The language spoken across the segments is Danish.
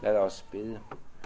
Lad os bede.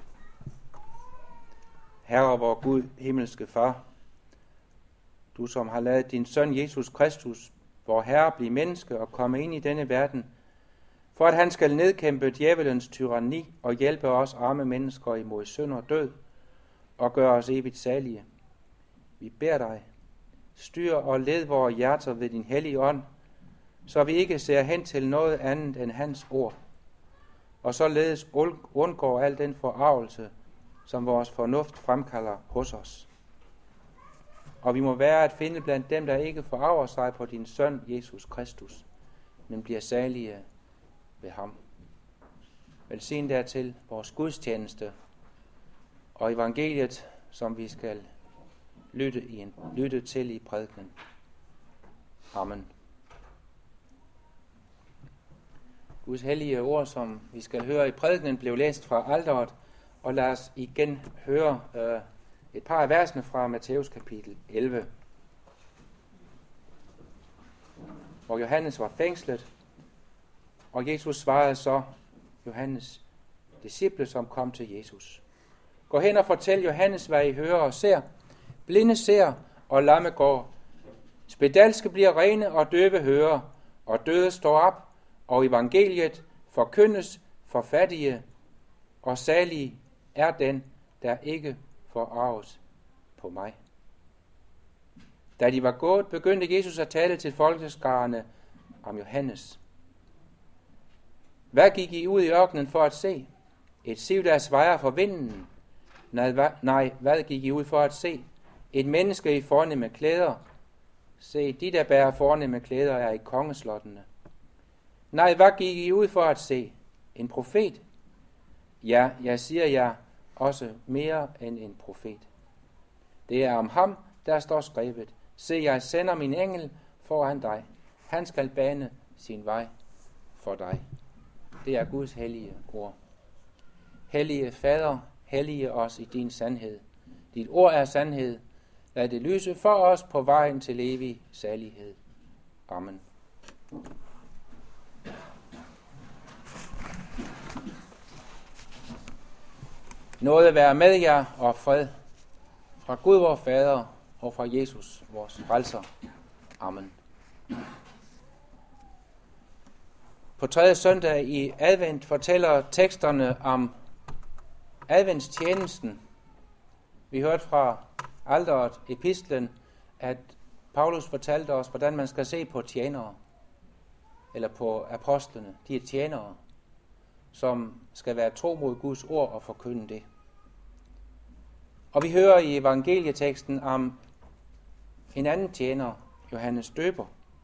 Herre, vor Gud, himmelske Far, du som har ladet din søn Jesus Kristus, vor Herre, blive menneske og komme ind i denne verden, for at han skal nedkæmpe djævelens tyranni og hjælpe os arme mennesker imod synd og død og gøre os evigt salige. Vi beder dig, styr og led vores hjerter ved din hellige ånd, så vi ikke ser hen til noget andet end hans ord, og således undgår al den forargelse, som vores fornuft fremkalder hos os. Og vi må være at finde blandt dem, der ikke forarger sig på din søn, Jesus Kristus, men bliver salige ved ham. Velsign dertil vores gudstjeneste og evangeliet, som vi skal lytte til i prædikenen. Amen. Guds hellige ord, som vi skal høre i prædikenen, blev læst fra alteret, og lad os igen høre et par af versene fra Matthæus kapitel 11, hvor Johannes var fængslet, og Jesus svarede så Johannes' disciple, som kom til Jesus. Gå hen og fortæl Johannes, hvad I hører og ser. Blinde ser, og lamme går. Spedalske bliver rene, og døve hører, og døde står op, og evangeliet forkyndes for fattige, og salig er den, der ikke forarves på mig. Da de var gået, begyndte Jesus at tale til folkeskarerne om Johannes. Hvad gik I ud i ørkenen for at se? Et siv, der svejer for vinden? Nej, hvad gik I ud for at se? Et menneske i fornemme klæder? Se, de der bærer fornemme klæder er i kongeslottene. Nej, hvad gik I ud for at se? En profet? Ja, jeg siger jer, også mere end en profet. Det er om ham, der står skrevet. Se, jeg sender min engel foran dig. Han skal bane sin vej for dig. Det er Guds hellige ord. Hellige Fader, hellige os i din sandhed. Dit ord er sandhed. Lad det lyse for os på vejen til evig salighed. Amen. Nåde være med jer og fred fra Gud vor Fader og fra Jesus vores frelser. Amen. På tredje søndag i advent fortæller teksterne om adventstjenesten. Vi hørte fra alteret epistlen, at Paulus fortalte os, hvordan man skal se på tjenere, eller på apostlene. De er tjenere, som skal være tro mod Guds ord og forkynde det. Og vi hører i evangelieteksten om en anden tjener, Johannes Døber.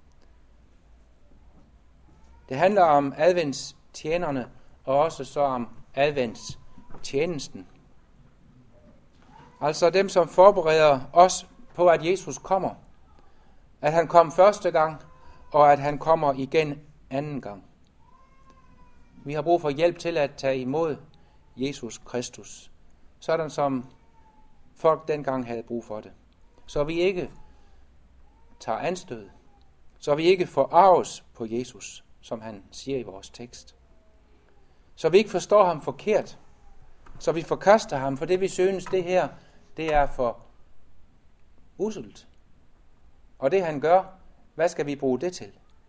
Det handler om adventstjenerne, og også så om adventstjenesten. Altså dem, som forbereder os på, at Jesus kommer. At han kom første gang, og at han kommer igen anden gang. Vi har brug for hjælp til at tage imod Jesus Kristus, sådan som folk dengang havde brug for det. Så vi ikke tager anstød, så vi ikke forarves på Jesus, som han siger i vores tekst. Så vi ikke forstår ham forkert, så vi forkaster ham, for det vi synes, det her, det er for uselt. Og det han gør, hvad skal vi bruge det til?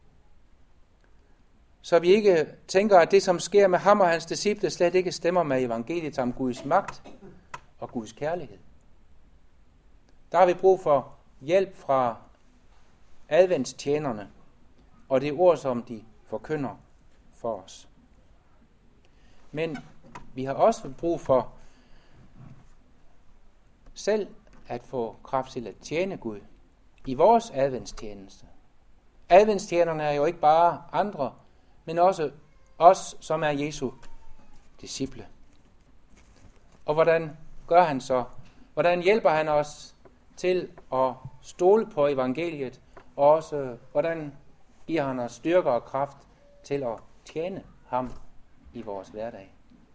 Så vi ikke tænker, at det som sker med ham og hans disciple slet ikke stemmer med evangeliet om Guds magt og Guds kærlighed. Der har vi brug for hjælp fra adventstjenerne og det ord, som de forkynder for os. Men vi har også brug for selv at få kraft til at tjene Gud i vores adventstjeneste. Adventstjenerne er jo ikke bare andre, men også os, som er Jesu disciple. Og hvordan gør han så? Hvordan hjælper han os til at stole på evangeliet, og også hvordan giver han os styrke og kraft til at tjene ham i vores hverdag?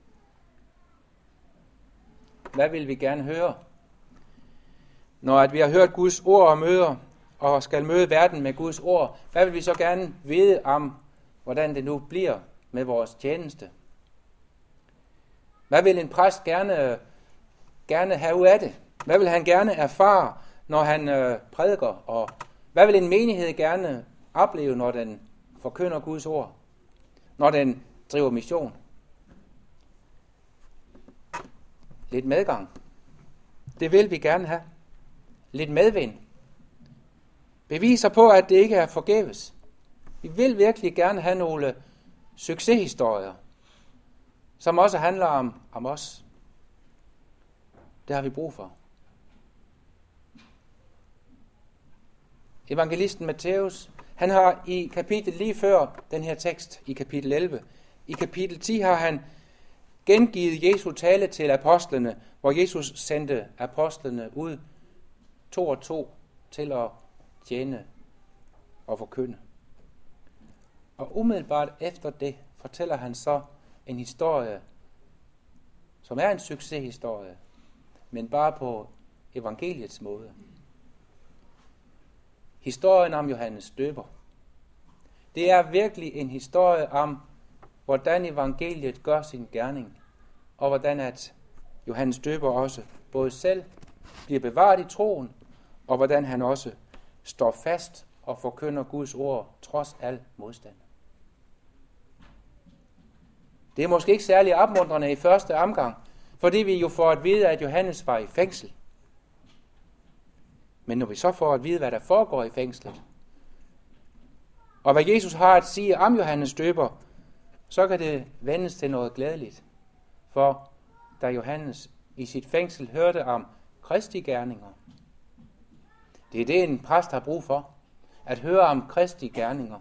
Hvad vil vi gerne høre? Når at vi har hørt Guds ord og møder, og skal møde verden med Guds ord, hvad vil vi så gerne vide om, hvordan det nu bliver med vores tjeneste? Hvad vil en præst gerne have ud af det? Hvad vil han gerne erfare, når han prædiker? Og hvad vil en menighed gerne opleve, når den forkynder Guds ord? Når den driver mission? Lidt medgang. Det vil vi gerne have. Lidt medvind. Beviser på, at det ikke er forgæves. Vi vil virkelig gerne have nogle succeshistorier, som også handler om os. Det har vi brug for. Evangelisten Matthæus, han har i kapitel lige før den her tekst, i kapitel 11, i kapitel 10 har han gengivet Jesu tale til apostlene, hvor Jesus sendte apostlene ud 2 og 2 til at tjene og forkynde. Og umiddelbart efter det fortæller han så en historie, som er en succeshistorie, men bare på evangeliets måde. Historien om Johannes Døber. Det er virkelig en historie om, hvordan evangeliet gør sin gerning, og hvordan at Johannes Døber også både selv bliver bevaret i troen, og hvordan han også står fast og forkynder Guds ord trods al modstand. Det er måske ikke særlig opmuntrende i første omgang, fordi vi jo får at vide, at Johannes var i fængsel. Men når vi så får at vide, hvad der foregår i fængslet, og hvad Jesus har at sige om Johannes Døber, så kan det vendes til noget glædeligt. For da Johannes i sit fængsel hørte om Kristi gerninger, det er det, en præst har brug for, at høre om Kristi gerninger.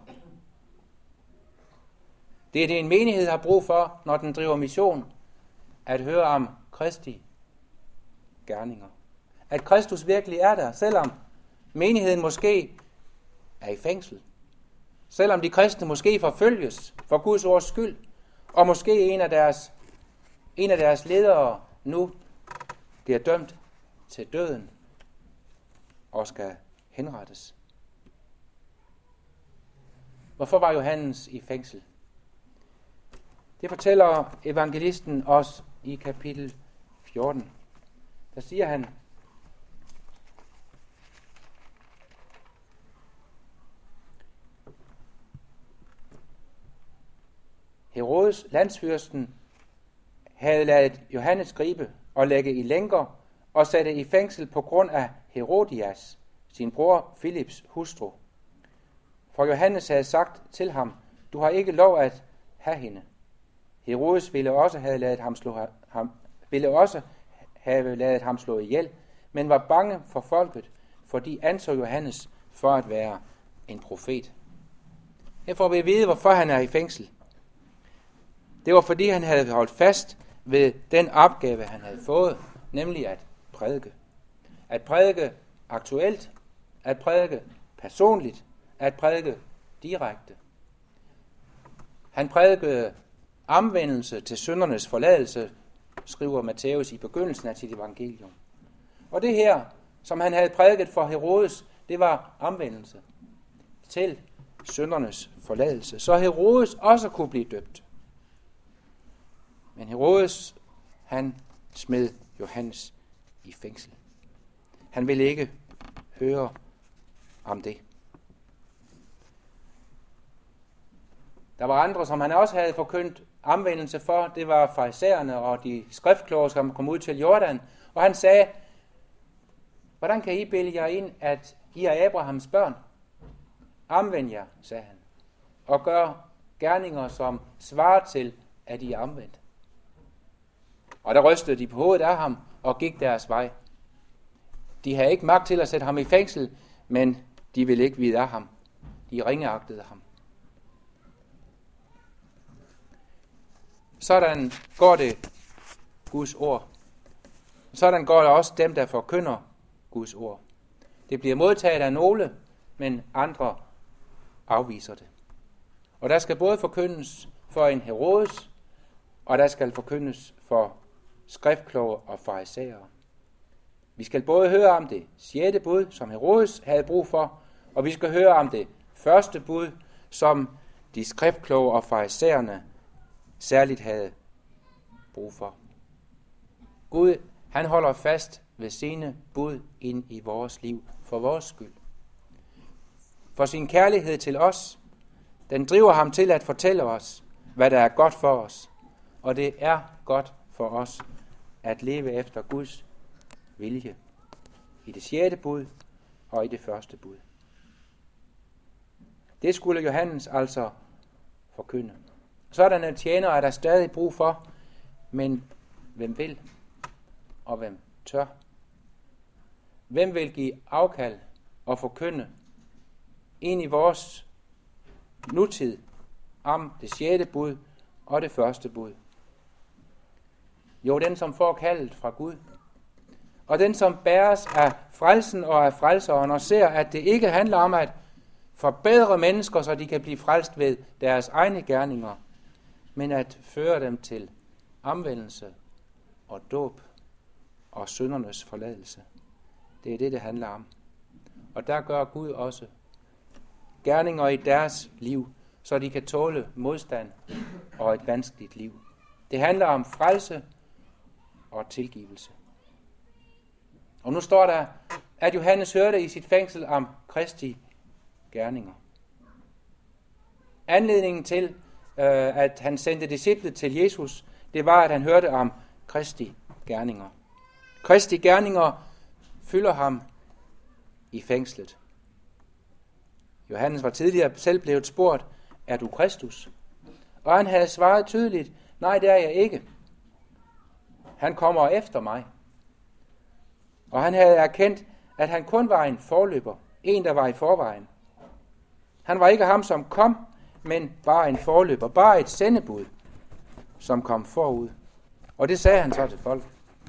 Det er det, en menighed har brug for, når den driver mission, at høre om Kristi gerninger. At Kristus virkelig er der, selvom menigheden måske er i fængsel. Selvom de kristne måske forfølges for Guds ords skyld, og måske en af deres ledere nu bliver dømt til døden og skal henrettes. Hvorfor var Johannes i fængsel? Det fortæller evangelisten os i kapitel 14. Der siger han: Herodes, landsfyrsten, havde ladet Johannes gribe og lægge i lænker og satte i fængsel på grund af Herodias, sin bror Filips hustru. For Johannes havde sagt til ham: Du har ikke lov at have hende. Herodes ville også have ladet ham slå ihjel, men var bange for folket, for de anså Johannes for at være en profet. Her får vi at vide, hvorfor han er i fængsel. Det var fordi han havde holdt fast ved den opgave, han havde fået, nemlig at prædike. At prædike aktuelt, at prædike personligt, at prædike direkte. Han prædikede omvendelse til syndernes forladelse, skriver Matthæus i begyndelsen af sit evangelium. Og det her, som han havde prædiket for Herodes, det var omvendelse til syndernes forladelse, så Herodes også kunne blive døbt. Men Herodes, han smed Johannes i fængsel. Han ville ikke høre om det. Der var andre, som han også havde forkyndt omvendelse for. Det var farisæerne og de skriftkloge, som kom ud til Jordan. Og han sagde: Hvordan kan I bilde jer ind, at I er Abrahams børn? Omvend jer, sagde han, og gør gerninger, som svarer til, at I er omvendt. Og der rystede de på hovedet af ham og gik deres vej. De havde ikke magt til at sætte ham i fængsel, men de ville ikke vide af ham. De ringeagtede ham. Sådan går det Guds ord. Sådan går det også dem, der forkynder Guds ord. Det bliver modtaget af nogle, men andre afviser det. Og der skal både forkyndes for en Herodes, og der skal forkyndes for skriftkloge og farisæere. Vi skal både høre om det 6. bud, som Herodes havde brug for, og vi skal høre om det 1. bud, som de skriftkloge og farisæerne særligt havde brug for. Gud, han holder fast ved sine bud ind i vores liv for vores skyld. For sin kærlighed til os, den driver ham til at fortælle os, hvad der er godt for os. Og det er godt for os at leve efter Guds vilje. I det 6. bud og i det 1. bud. Det skulle Johannes altså forkynde. Sådanne tjenere er der stadig brug for, men hvem vil og hvem tør? Hvem vil give afkald og forkynde ind i vores nutid om det 6. bud og det 1. bud? Jo, den som får kaldet fra Gud, og den som bæres af frelsen og af frelseren, og ser, at det ikke handler om at forbedre mennesker, så de kan blive frelst ved deres egne gerninger, men at føre dem til omvendelse og dåb og syndernes forladelse. Det er det, det handler om. Og der gør Gud også gerninger i deres liv, så de kan tåle modstand og et vanskeligt liv. Det handler om frelse og tilgivelse. Og nu står der, at Johannes hørte i sit fængsel om Kristi gerninger. Anledningen til, at han sendte disciple til Jesus, det var, at han hørte om Kristi gerninger. Kristi gerninger fylder ham i fængslet. Johannes var tidligere selv blevet spurgt, er du Kristus? Og han havde svaret tydeligt, nej, det er jeg ikke. Han kommer efter mig. Og han havde erkendt, at han kun var en forløber, en der var i forvejen. Han var ikke ham, som kom, men bare en forløber, bare et sendebud, som kom forud. Og det sagde han så til folk.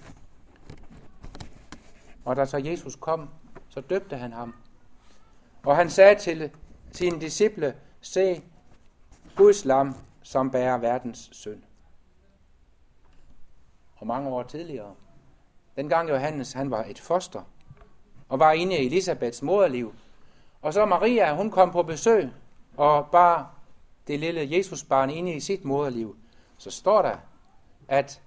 Og da så Jesus kom, så døbte han ham. Og han sagde til sine disciple, se Guds lam, som bærer verdens synd. Og mange år tidligere, dengang Johannes, han var et foster, og var inde i Elisabeths moderliv. Og så Maria, hun kom på besøg, og bar det lille Jesusbarn inde i sit moderliv. Så står der, at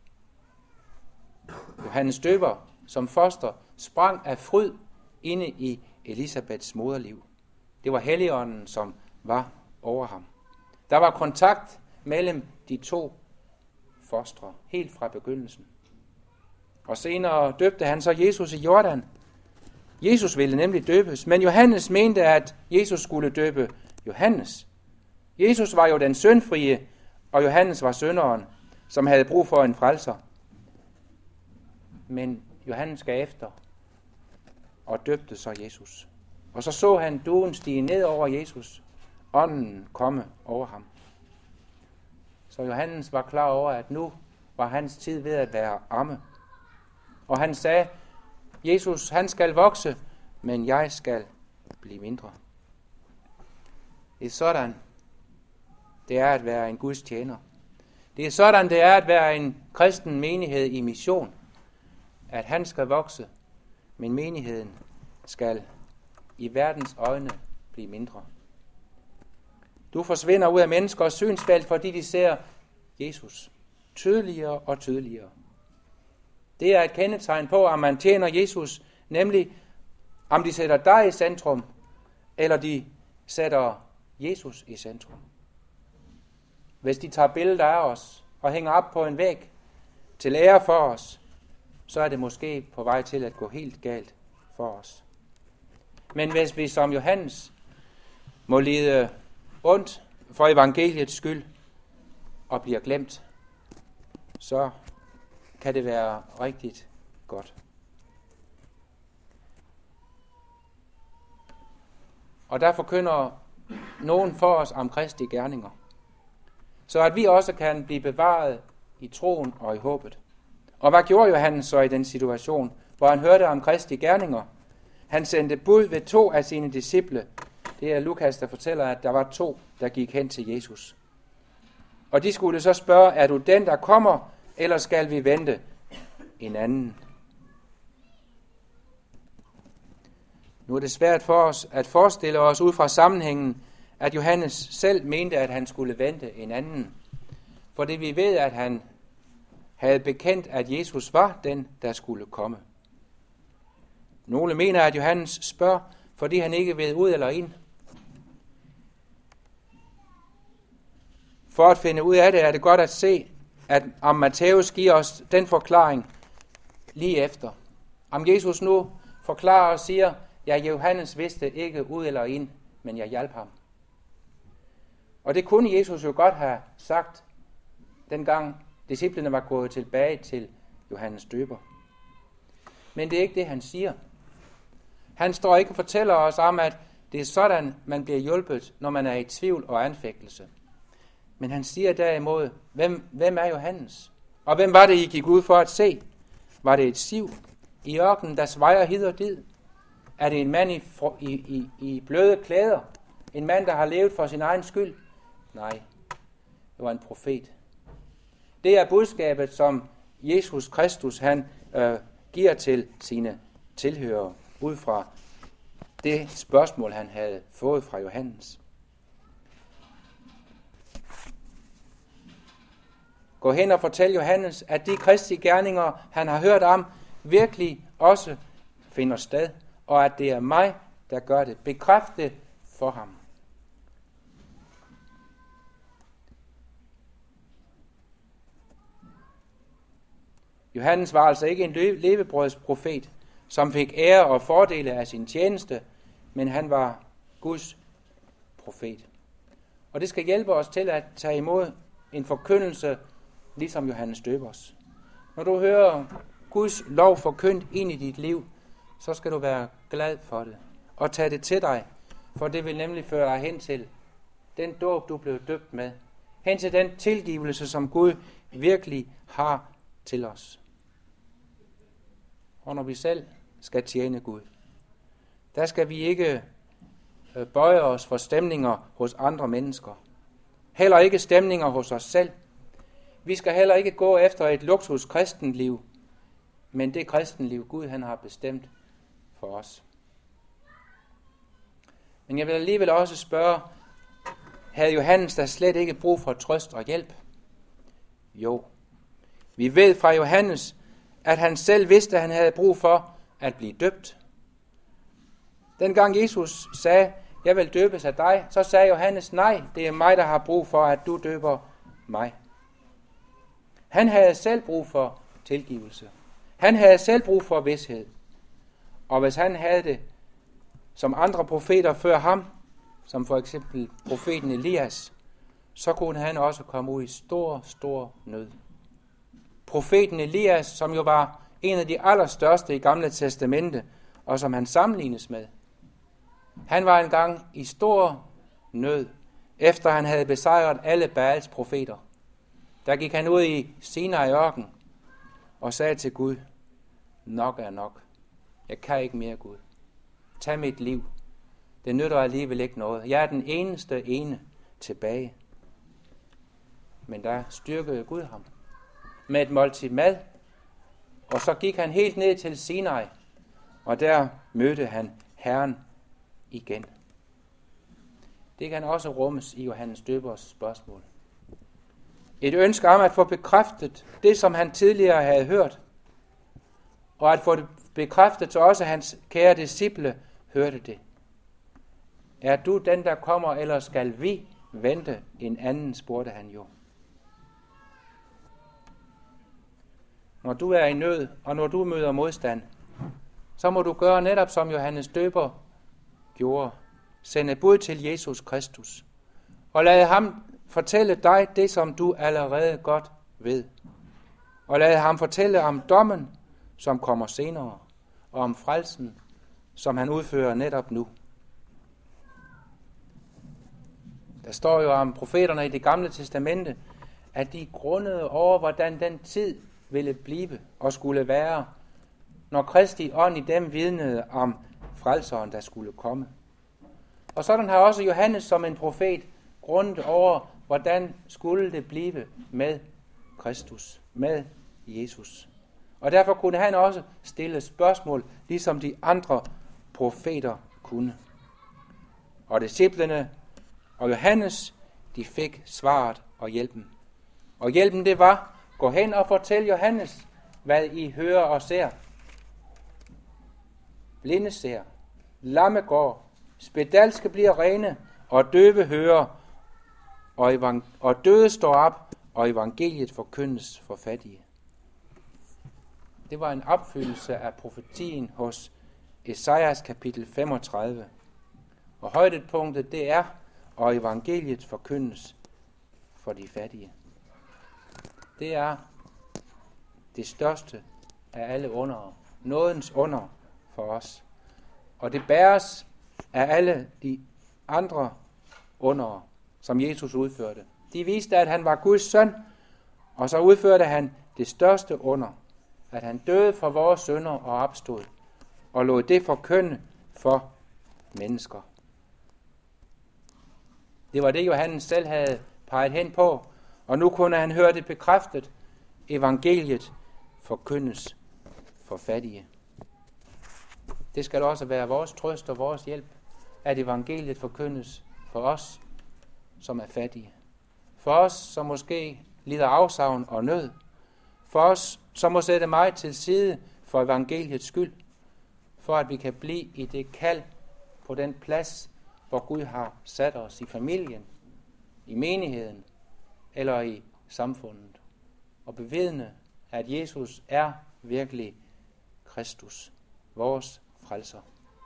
Johannes døber som foster sprang af fryd inde i Elisabeths moderliv. Det var Helligånden, som var over ham. Der var kontakt mellem de to fostre, helt fra begyndelsen. Og senere døbte han så Jesus i Jordan. Jesus ville nemlig døbes, men Johannes mente, at Jesus skulle døbe Johannes. Jesus var jo den syndfrie, og Johannes var synderen, som havde brug for en frelser. Men Johannes gav efter og døbte så Jesus. Og så han duen stige ned over Jesus, ånden komme over ham. Så Johannes var klar over, at nu var hans tid ved at være omme. Og han sagde, Jesus, han skal vokse, men jeg skal blive mindre. Det er sådan, det er at være en Guds tjener. Det er sådan, det er at være en kristen menighed i mission. At han skal vokse, men menigheden skal i verdens øjne blive mindre. Du forsvinder ud af menneskers synsfelt, fordi de ser Jesus tydeligere og tydeligere. Det er et kendetegn på, at man tjener Jesus, nemlig om de sætter dig i centrum, eller de sætter Jesus i centrum. Hvis de tager billeder af os og hænger op på en væg til ære for os, så er det måske på vej til at gå helt galt for os. Men hvis vi som Johannes må lide ondt for evangeliets skyld og bliver glemt, så kan det være rigtig godt. Og der forkynder nogen for os om Kristi gerninger, så at vi også kan blive bevaret i troen og i håbet. Og hvad gjorde Johannes så i den situation, hvor han hørte om Kristi gerninger? Han sendte bud ved 2 af sine disciple. Det er Lukas, der fortæller, at der var 2, der gik hen til Jesus. Og de skulle så spørge, er du den, der kommer, eller skal vi vente en anden? Nu er det svært for os at forestille os ud fra sammenhængen, at Johannes selv mente, at han skulle vente en anden. For det vi ved, at han havde bekendt, at Jesus var den, der skulle komme. Nogle mener, at Johannes spørger, fordi han ikke ved ud eller ind. For at finde ud af det, er det godt at se, at om Matthæus giver os den forklaring lige efter. Om Jesus nu forklarer og siger, ja, Johannes vidste ikke ud eller ind, men jeg hjalp ham. Og det kunne Jesus jo godt have sagt, dengang disciplene var gået tilbage til Johannes døber. Men det er ikke det, han siger. Han står ikke og fortæller os om, at det er sådan, man bliver hjulpet, når man er i tvivl og anfægtelse. Men han siger derimod, hvem er Johannes? Og hvem var det, I gik ud for at se? Var det et siv i ørkenen, der svejer hid og did? Er det en mand i bløde klæder? En mand, der har levet for sin egen skyld? Nej, det var en profet. Det er budskabet, som Jesus Kristus han giver til sine tilhørere, ud fra det spørgsmål, han havde fået fra Johannes. Gå hen og fortæl Johannes, at de kristi gerninger, han har hørt om, virkelig også finder sted, og at det er mig, der gør det. Bekræft det for ham. Johannes var altså ikke en levebrødsprofet, som fik ære og fordele af sin tjeneste, men han var Guds profet. Og det skal hjælpe os til at tage imod en forkyndelse, ligesom Johannes døbers. Når du hører Guds lov forkyndt ind i dit liv, så skal du være glad for det og tage det til dig, for det vil nemlig føre dig hen til den dåb, du blev døbt med. Hen til den tilgivelse, som Gud virkelig har til os. Og når vi selv skal tjene Gud, der skal vi ikke bøje os for stemninger hos andre mennesker. Heller ikke stemninger hos os selv. Vi skal heller ikke gå efter et luksus kristenliv, men det kristenliv, Gud han har bestemt for os. Men jeg vil alligevel også spørge, havde Johannes da slet ikke brug for trøst og hjælp? Jo. Vi ved fra Johannes, at han selv vidste, at han havde brug for at blive døbt. Dengang Jesus sagde, jeg vil døbes af dig, så sagde Johannes, nej, det er mig, der har brug for, at du døber mig. Han havde selv brug for tilgivelse. Han havde selv brug for vished. Og hvis han havde det, som andre profeter før ham, som for eksempel profeten Elias, så kunne han også komme ud i stor nød. Profeten Elias, som jo var en af de allerstørste i Gamle Testamente, og som han sammenlignes med. Han var engang i stor nød, efter han havde besejret alle Baals profeter. Der gik han ud i Sinai-ørken og sagde til Gud, nok er nok. Jeg kan ikke mere, Gud. Tag mit liv. Det nytter alligevel ikke noget. Jeg er den eneste ene tilbage. Men der styrkede Gud ham med et måltid mad, og så gik han helt ned til Sinai, og der mødte han Herren igen. Det kan også rummes i Johannes døbers spørgsmål. Et ønske om at få bekræftet det, som han tidligere havde hørt, og at få det bekræftet, så også hans kære disciple hørte det. Er du den, der kommer, eller skal vi vente en anden, spurgte han jo. Når du er i nød, og når du møder modstand, så må du gøre netop som Johannes døber gjorde. Sende bud til Jesus Kristus. Og lad ham fortælle dig det, som du allerede godt ved. Og lad ham fortælle om dommen, som kommer senere, og om frelsen, som han udfører netop nu. Der står jo om profeterne i Det Gamle Testamente, at de grundede over, hvordan den tid ville blive og skulle være, når Kristi ånd i dem vidnede om frelseren, der skulle komme. Og sådan har også Johannes som en profet grundet over, hvordan skulle det blive med Kristus, med Jesus. Og derfor kunne han også stille spørgsmål, ligesom de andre profeter kunne. Og disciplene og Johannes, de fik svaret og hjælpen. Og hjælpen det var, gå hen og fortæl Johannes, hvad I hører og ser. Blinde ser, lamme går, spedalske bliver rene, og døve hører, og døde står op, og evangeliet forkyndes for fattige. Det var en opfyldelse af profetien hos Esajas kapitel 35. Og højdepunktet det er, og evangeliet forkyndes for de fattige. Det er det største af alle under, nådens under for os. Og det bæres af alle de andre under, som Jesus udførte. De viste, at han var Guds søn, og så udførte han det største under, at han døde for vores synder og opstod, og lod det forkynde for mennesker. Det var det, Johannes selv havde peget hen på, og nu kunne han høre det bekræftet. Evangeliet forkyndes for fattige. Det skal også være vores trøst og vores hjælp, at evangeliet forkyndes for os, som er fattige. For os, som måske lider afsavn og nød. For os, som må sætte mig til side for evangeliets skyld. For at vi kan blive i det kald på den plads, hvor Gud har sat os i familien, i menigheden eller i samfundet. Og bevidne, at Jesus er virkelig Kristus, vores frelser.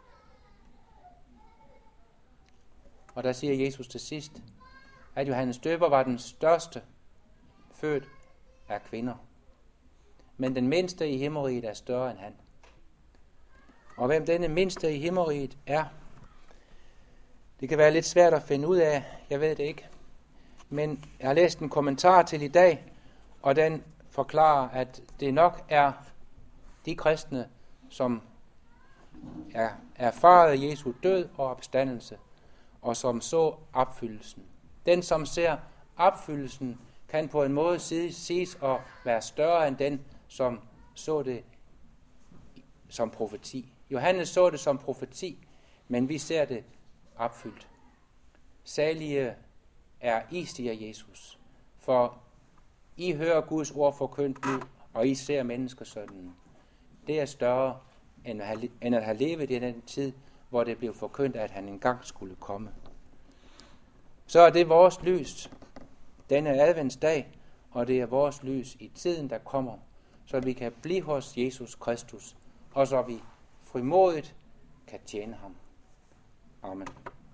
Og der siger Jesus til sidst, at Johannes Døber var den største født af kvinder. Men den mindste i himmeriget er større end han. Og hvem denne mindste i himmeriget er, det kan være lidt svært at finde ud af, jeg ved det ikke. Men jeg har læst en kommentar til i dag, og den forklarer, at det nok er de kristne, som er erfaret Jesu død og opstandelse, og som så opfyldelsen. Den, som ser opfyldelsen, kan på en måde siges at være større end den, som så det som profeti. Johannes så det som profeti, men vi ser det opfyldt. Salige er I, siger Jesus, for I hører Guds ord forkyndt nu, og I ser menneskesønnen. Det er større, end at have levet i den tid, hvor det blev forkyndt, at han engang skulle komme. Så er det vores lys, denne adventsdag, og det er vores lys i tiden, der kommer, så vi kan blive hos Jesus Kristus, og så vi frimodigt kan tjene ham. Amen.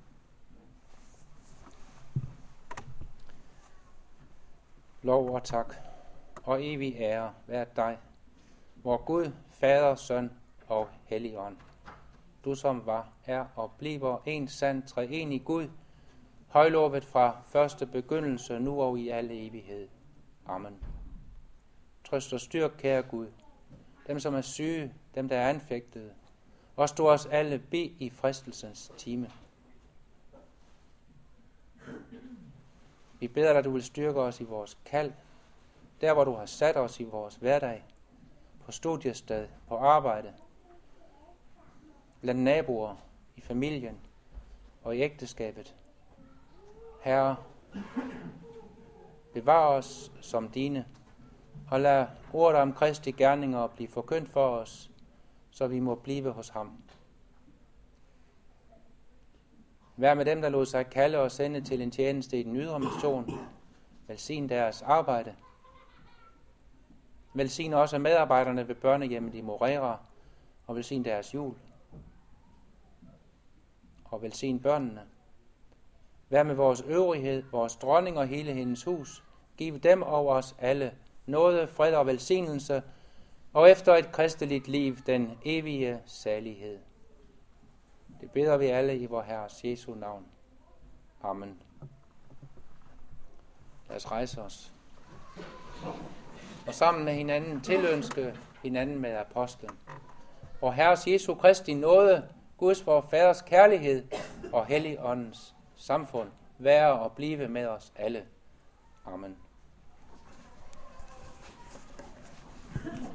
Lov og tak, og evig ære være dig, vor Gud, Fader, Søn og Helligånd. Du som var, er og bliver en sand treenig Gud, højlovet fra første begyndelse, nu og i alle evighed. Amen. Trøst og styrk, kære Gud, dem som er syge, dem der er anfægtede, og stå os alle be i fristelsens time. Vi beder dig, at du vil styrke os i vores kald, der hvor du har sat os i vores hverdag, på studiested, på arbejde, blandt naboer, i familien og i ægteskabet. Herre, bevar os som dine, og lad ordet om Kristi gerninger blive forkyndt for os, så vi må blive hos ham. Vær med dem, der lod sig kalde og sende til en tjeneste i den ydre mission. Velsign deres arbejde. Velsign også medarbejderne ved børnehjemmet i Morera, og velsign deres jul. Og velsign børnene. Vær med vores øvrighed, vores dronning og hele hendes hus. Giv dem over os alle nåde, fred og velsignelse, og efter et kristeligt liv den evige salighed. Det beder vi alle i vor Herres Jesu navn. Amen. Lad os rejse os. Og sammen med hinanden tilønske hinanden med apostlen. Vor Herres Jesu Kristi nåde, Guds vor Faders kærlighed og Helligåndens samfund være og blive med os alle. Amen.